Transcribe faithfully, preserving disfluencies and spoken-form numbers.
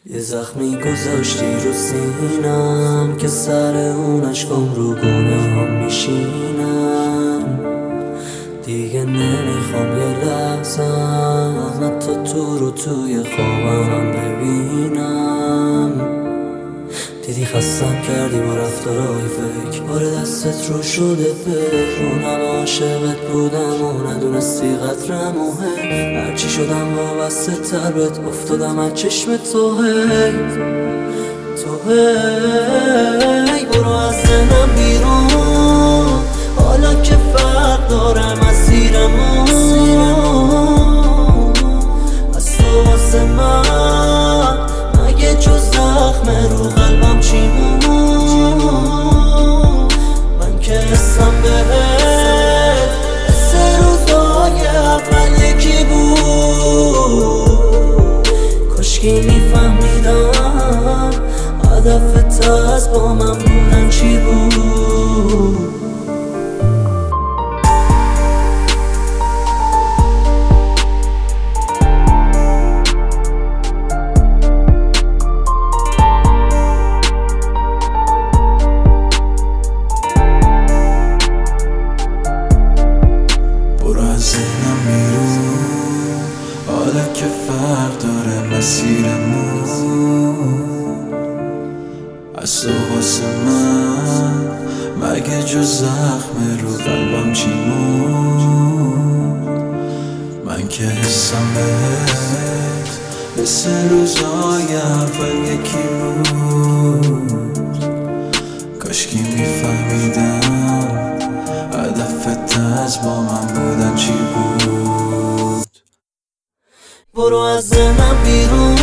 یه زخمی گذاشتی رو سینم که سر اون عشقم رو گونه هم میشینم. دیگه نمیخوام یه لحظم حتی تو رو توی خوابم ببینم. دیدی خستم کردی با رفتارهای فکر، بار دستت رو شده بهرون. همه عاشقت بودم و ندونستی قدرم مهم. هرچی شدم وابسته تر بهت افتادم از چشم تو. هی تو هی برو از ذهنم بیرون، حالا که فرق داره مسیرمون. از تو واسه من مگه جز زخم رو قلبم چی بود؟ من که حسم بهت حس روزای اول یکی بود. کاشکی میفهمیدم هدفت از با من بودن چی بود. ذهنم میرون، حالا که فرق داره مسیرمون. از تو واسه من مگه جز زخم رو قلبم چی موند؟ من که حسم بهت مثل روزای اول یکی بود. کاشکی میفهمیدم هدفت از با من بودن چی بود. برو از ذهنم بیرون،